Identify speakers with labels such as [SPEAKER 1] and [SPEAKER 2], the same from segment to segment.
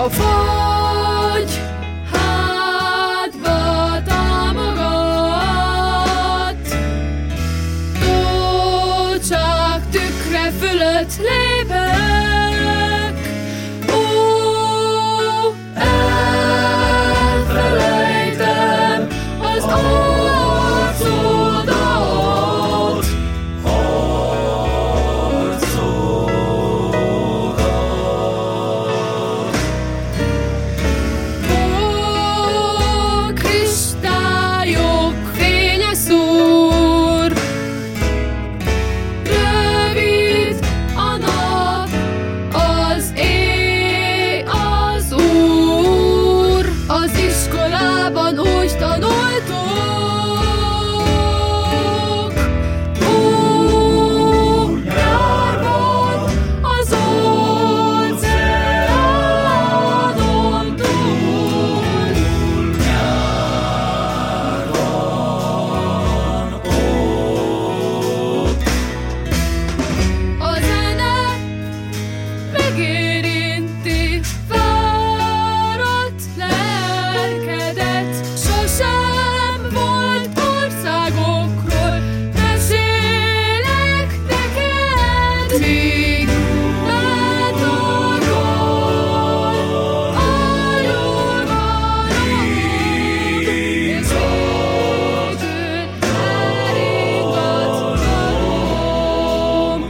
[SPEAKER 1] A fagy hátba támogat, tócsák tükre fölött lépek. Ó, elfelejtem az arcodat, kristályok fénye szúr, rövid a nap, az éj az Úr. Az iskolában úgy tanultuk, nyár van az óceánon túl. A zene megérinti fáradt lelkedet. Sosem volt országokról mesélek neked, míg letagol a nyugalom, és végül elringat valóm.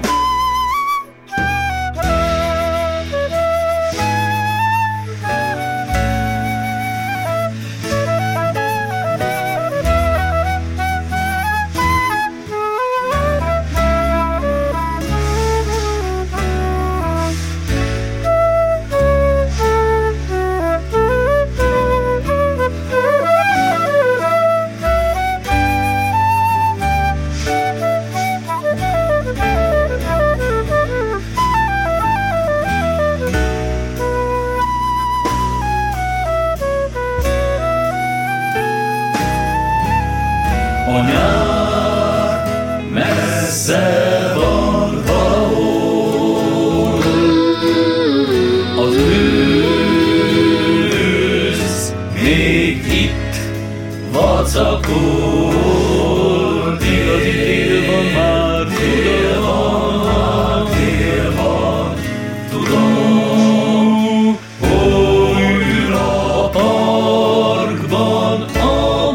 [SPEAKER 2] A nyár messze van valahol, az ősz még itt vacakol. Igazi tél van már, tél van, tudom, újra a parkban, a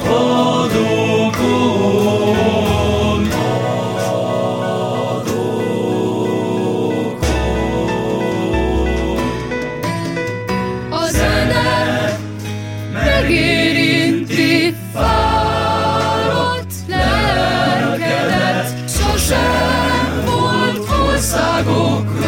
[SPEAKER 2] padokon,
[SPEAKER 1] A zene megérinti fáradt lelkedet. Sosem volt országokról